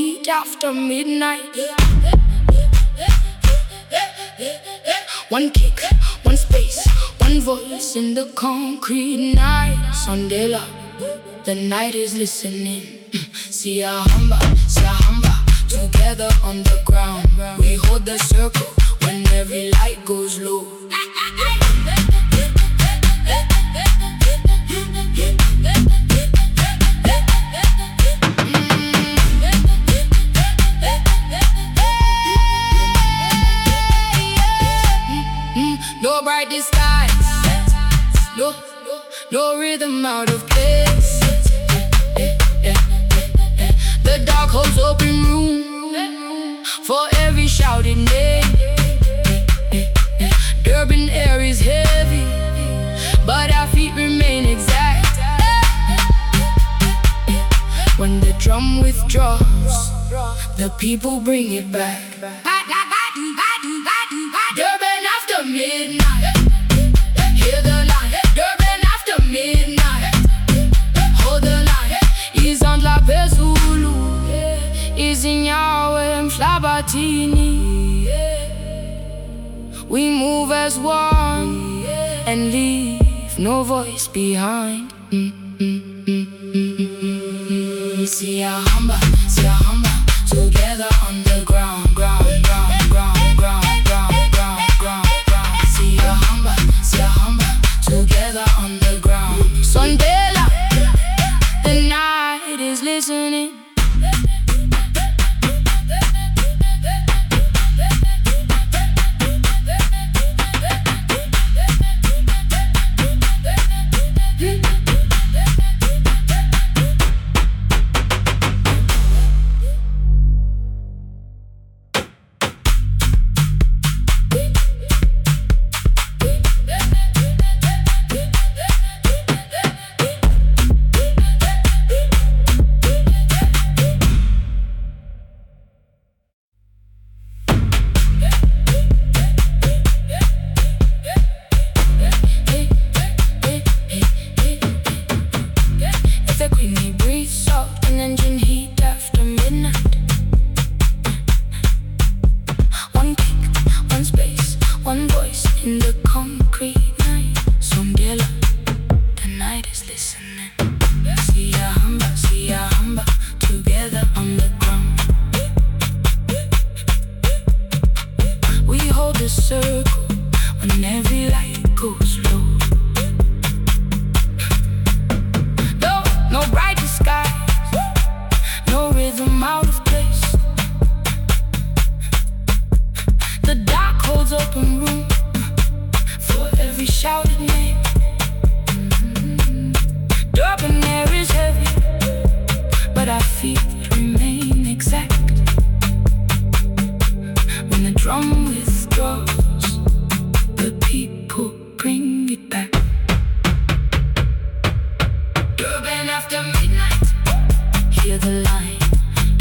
heat after midnight. One kick, one space, one voice in the concrete night. Sondela, the night is listening. Siyahamba, siyahamba, together on the ground. We hold the circle when every light goes low. No bright skies, no rhythm out of place. The dark holds open room for every shouted name. Urban air is heavy, but our feet remain exact. When the drum withdraws, the people bring it back. Durban after midnight, hear the line. Durban after midnight, hold the line. Izandla Pezulu, Izinyawe Mhlabathini. We move as one and leave no voice behind. Siyahamba, siyahamba, together on the ground, ground, ground, ground, ground, ground, ground, ground, ground. Siyahamba, siyahamba, together on the ground. Sondela, the night is listening. One voice in the concrete night. Sondela, the night is listening. Siyahamba, siyahamba, together on the ground. We hold the circle when every light goes low. No bright skies, no rhythm out of place. The dark holds open room for every shouted name. Durban air is heavy, but our feet remain exact. When the drum withdraws,